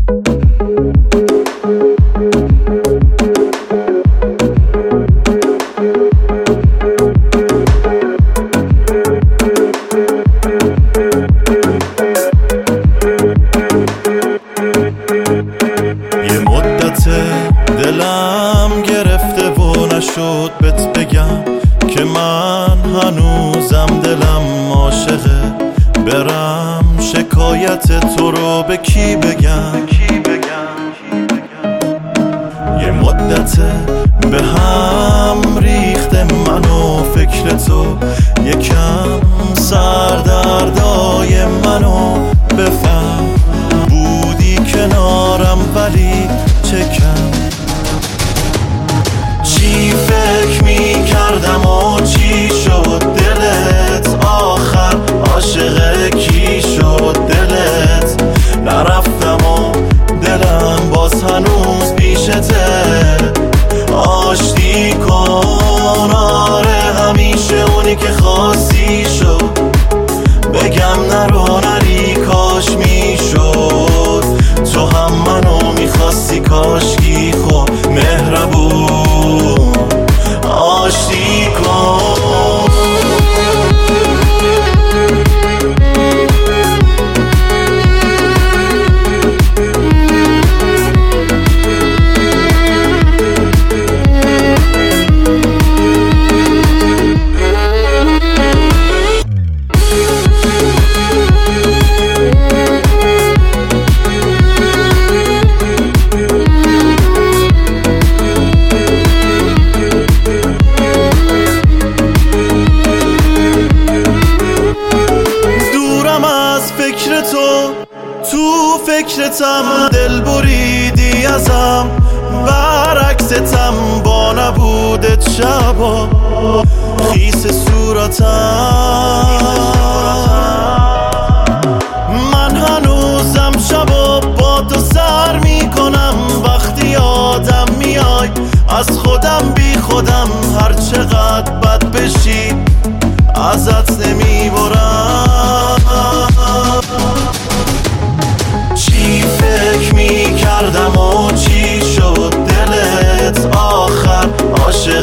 دلم گرفته و نشد بهت بگم که من هنوزم دلم عاشقه. برم شکایت تو رو به کی بگم؟ یه مدته به هم ریخته من و فکر تو، یکم سردردای منو بفهم. بودی کنارم ولی چه کم. چی فکر می کردم و چی شد دلت آخر؟ عاشق کی شد دلت؟ نرفتم و دلم باز هنوز پیشته. آشتی کن آره همیشه اونی که خواستی شد. بگم نرو نری کاش می شد. تو هم منو میخواستی کاشکی خب مهربون آشتی کن. تو فکرتم دل بریدی ازم، برعکستم با نبودت شبا خیس صورتم. من هنوزم شبا با تو سر میکنم وقتی یادم میای از خودم بی خودم. هر چقدر بد بشی ازت نمیبرم. چی فکر می کردم و چی شد دلت آخر؟ عاشق